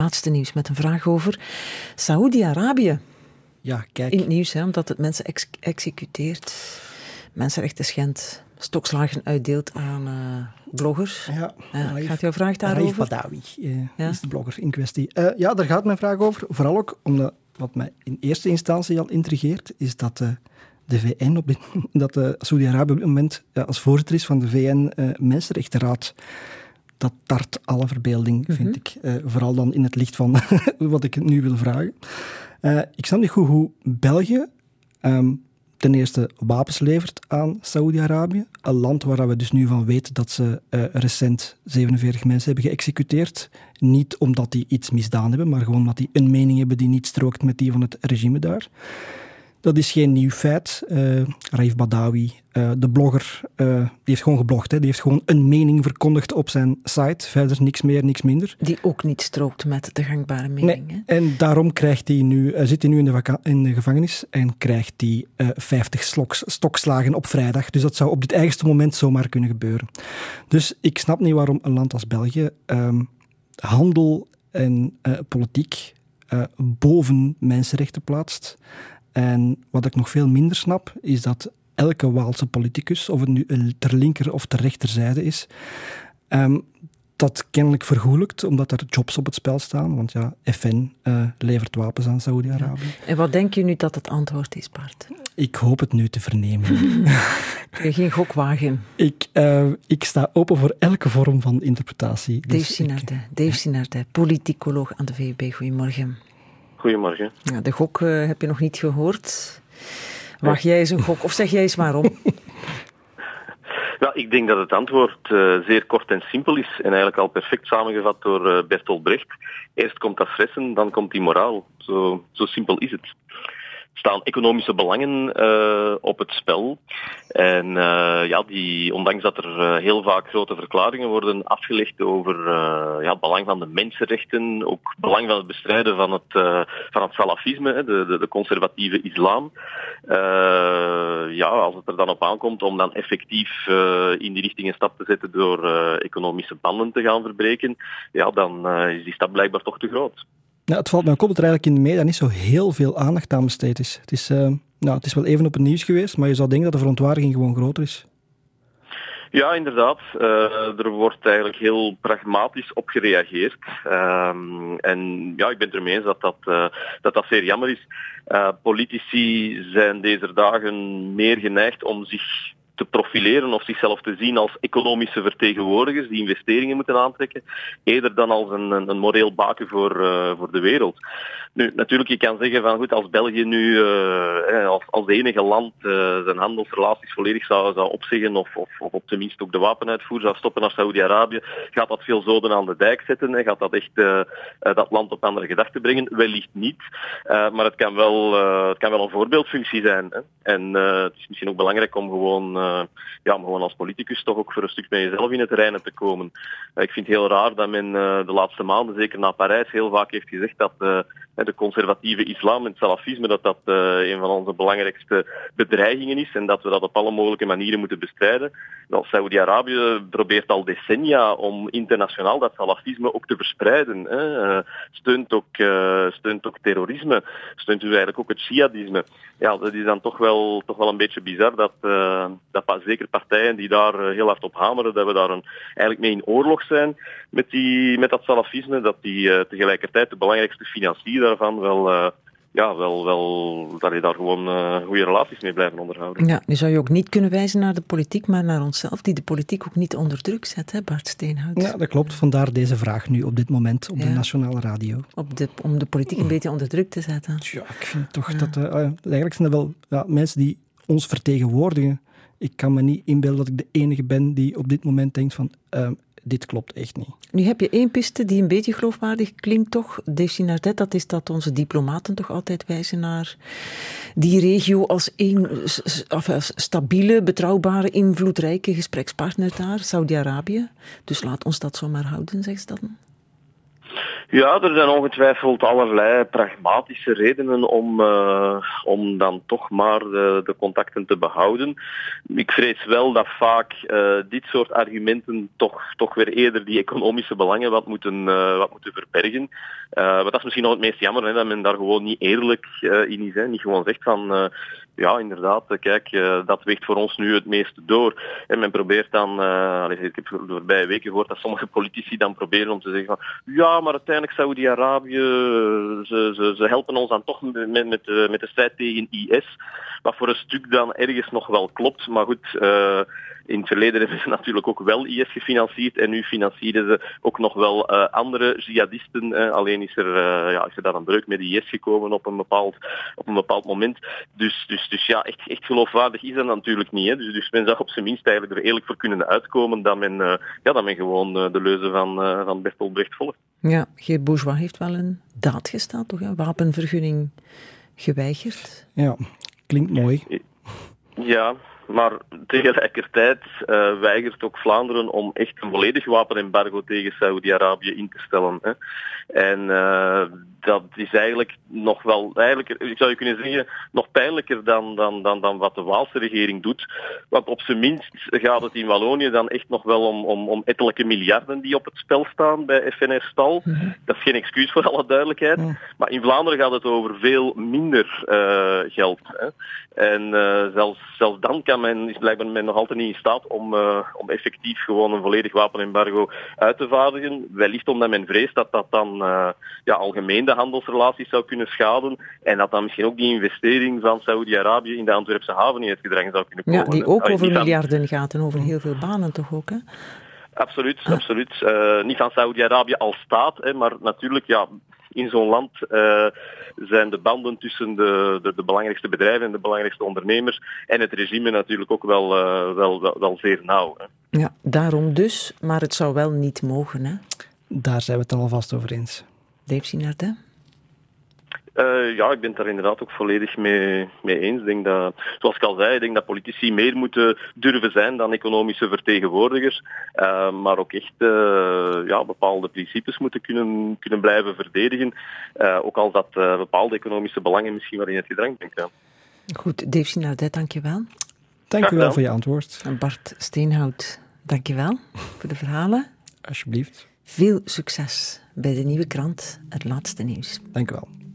laatste nieuws met een vraag over Saoedi-Arabië. Ja, kijk. In het nieuws, hè, omdat het mensen executeert, mensenrechten schendt, stokslagen uitdeelt aan bloggers. Ja, gaat jouw vraag daarover? Raif Badawi is de blogger in kwestie. Ja, daar gaat mijn vraag over. Vooral ook omdat wat mij in eerste instantie al intrigeert, is dat de VN, dat Saoedi-Arabië op dit moment als voorzitter is van de VN-Mensenrechtenraad. Dat tart alle verbeelding, vind ik. Vooral dan in het licht van wat ik nu wil vragen. Ik snap niet goed hoe België ten eerste wapens levert aan Saoedi-Arabië. Een land waar we dus nu van weten dat ze recent 47 mensen hebben geëxecuteerd. Niet omdat die iets misdaan hebben, maar gewoon omdat die een mening hebben die niet strookt met die van het regime daar. Dat is geen nieuw feit. Raif Badawi, de blogger, die heeft gewoon geblogd. Hè. Die heeft gewoon een mening verkondigd op zijn site. Verder niks meer, niks minder. Die ook niet strookt met de gangbare mening. Nee. En daarom zit hij nu in de gevangenis en krijgt hij 50 stokslagen op vrijdag. Dus dat zou op dit eigenste moment zomaar kunnen gebeuren. Dus ik snap niet waarom een land als België handel en politiek boven mensenrechten plaatst. En wat ik nog veel minder snap, is dat elke Waalse politicus, of het nu ter linker of ter rechterzijde is, dat kennelijk vergoelijkt, omdat er jobs op het spel staan. Want ja, FN levert wapens aan Saoedi-Arabië. Ja. En wat denk je nu dat het antwoord is, Bart? Ik hoop het nu te vernemen. Kun je geen gok wagen? Ik sta open voor elke vorm van interpretatie. Dave Sinardij, politicoloog aan de VUB. Goedemorgen. Goedemorgen. Ja, de gok heb je nog niet gehoord. Waag jij eens een gok, of zeg jij eens waarom? Nou, ik denk dat het antwoord zeer kort en simpel is en eigenlijk al perfect samengevat door Bertolt Brecht. Eerst komt dat fressen, dan komt die moraal. Zo simpel is het. Er staan economische belangen op het spel. En ondanks dat er heel vaak grote verklaringen worden afgelegd over het belang van de mensenrechten, ook het belang van het bestrijden van het salafisme, de conservatieve islam. Als het er dan op aankomt om dan effectief in die richting een stap te zetten door economische banden te gaan verbreken, dan is die stap blijkbaar toch te groot. Nou, het valt mij ook op dat er eigenlijk in de media niet zo heel veel aandacht aan besteed is. Het is wel even op het nieuws geweest, maar je zou denken dat de verontwaardiging gewoon groter is. Ja, inderdaad. Er wordt eigenlijk heel pragmatisch op gereageerd. Ik ben het ermee eens dat zeer jammer is. Politici zijn deze dagen meer geneigd om zich te profileren of zichzelf te zien als economische vertegenwoordigers die investeringen moeten aantrekken, eerder dan als een moreel baken voor de wereld. Nu, natuurlijk, je kan zeggen van goed, als België nu als enige land zijn handelsrelaties volledig zou opzeggen of op zijn minst ook de wapenuitvoer zou stoppen naar Saoedi-Arabië, gaat dat veel zoden aan de dijk zetten en gaat dat echt dat land op andere gedachten brengen? Wellicht niet, maar het kan wel een voorbeeldfunctie zijn. Hè? En het is misschien ook belangrijk om gewoon als politicus toch ook voor een stuk met jezelf in het reinen te komen. Ik vind het heel raar dat men de laatste maanden, zeker na Parijs, heel vaak heeft gezegd dat de conservatieve islam en het salafisme, dat een van onze belangrijkste bedreigingen is en dat we dat op alle mogelijke manieren moeten bestrijden. Saoedi-Arabië probeert al decennia om internationaal dat salafisme ook te verspreiden. Steunt ook terrorisme, steunt dus eigenlijk ook het jihadisme. Ja, dat is dan toch wel een beetje bizar dat zeker partijen die daar heel hard op hameren, dat we daar eigenlijk mee in oorlog zijn met dat salafisme, dat die tegelijkertijd de belangrijkste financier daarvan wel dat je daar gewoon goede relaties mee blijven onderhouden. Ja, nu zou je ook niet kunnen wijzen naar de politiek, maar naar onszelf, die de politiek ook niet onder druk zet, hè, Bart Steenhout? Ja, dat klopt. Vandaar deze vraag nu op dit moment op de nationale radio. Om de politiek een beetje onder druk te zetten. Ja, ik vind toch dat eigenlijk zijn er wel mensen die ons vertegenwoordigen. Ik kan me niet inbeelden dat ik de enige ben die op dit moment denkt van dit klopt echt niet. Nu heb je één piste die een beetje geloofwaardig klinkt toch, Dave Sinardij, dat is dat onze diplomaten toch altijd wijzen naar die regio als een stabiele, betrouwbare, invloedrijke gesprekspartner daar, Saudi-Arabië. Dus laat ons dat zomaar houden, zegt ze dan. Ja, er zijn ongetwijfeld allerlei pragmatische redenen om dan toch maar de contacten te behouden. Ik vrees wel dat vaak dit soort argumenten toch weer eerder die economische belangen wat moeten verbergen. Maar dat is misschien nog het meest jammer, hè, dat men daar gewoon niet eerlijk in is. Hè. Niet gewoon zegt van, ja inderdaad, kijk, dat weegt voor ons nu het meeste door. En men probeert dan, ik heb de voorbije weken gehoord dat sommige politici dan proberen om te zeggen van, ja, maar uiteindelijk Saudi-Arabië, ze helpen ons dan toch met de strijd tegen IS. Wat voor een stuk dan ergens nog wel klopt. Maar goed, in het verleden hebben ze natuurlijk ook wel IS gefinancierd. En nu financieren ze ook nog wel andere jihadisten. Alleen is er daar een breuk met IS gekomen op een bepaald moment. Dus ja, echt geloofwaardig is dat natuurlijk niet. Hè. Dus men zou op zijn minst eigenlijk er eerlijk voor kunnen uitkomen dat men gewoon de leuze van Bertolt Brecht volgt. Ja, Geert Bourgeois heeft wel een daad gestaan, toch? Een wapenvergunning geweigerd. Ja, klinkt mooi. Ja, maar tegelijkertijd weigert ook Vlaanderen om echt een volledig wapenembargo tegen Saudi-Arabië in te stellen. Hè. En dat is eigenlijk nog wel, ik zou je kunnen zeggen, nog pijnlijker dan wat de Waalse regering doet. Want op zijn minst gaat het in Wallonië dan echt nog wel om ettelijke miljarden die op het spel staan bij FNR Stal. Mm-hmm. Dat is geen excuus voor alle duidelijkheid. Mm. Maar in Vlaanderen gaat het over veel minder geld. Hè. En zelfs dan is blijkbaar men nog altijd niet in staat om effectief gewoon een volledig wapenembargo uit te vaardigen. Wellicht omdat men vreest dat dat dan algemeen de handelsrelaties zou kunnen schaden en dat dan misschien ook die investering van Saudi-Arabië in de Antwerpse haven in het gedrang zou kunnen komen. Ja, die ook over miljarden gaat en over heel veel banen toch ook, hè? Absoluut. Niet van Saudi-Arabië als staat, hè, maar natuurlijk, ja, in zo'n land zijn de banden tussen de belangrijkste bedrijven en de belangrijkste ondernemers en het regime natuurlijk ook wel zeer nauw. Hè. Ja, daarom dus, maar het zou wel niet mogen, hè? Daar zijn we het dan alvast over eens. Dave Sinardin? Ja, ik ben het daar inderdaad ook volledig mee eens. Ik denk dat, zoals ik al zei, ik denk dat politici meer moeten durven zijn dan economische vertegenwoordigers. Maar ook echt bepaalde principes moeten kunnen blijven verdedigen. Ook als dat bepaalde economische belangen misschien wel in het gedrang brengt. Ja. Goed, Dave Sinardin, dank je wel. Dank u wel voor je antwoord. En Bart Steenhout, dank je wel voor de verhalen. Alsjeblieft. Veel succes bij de nieuwe krant Het Laatste Nieuws. Dank u wel.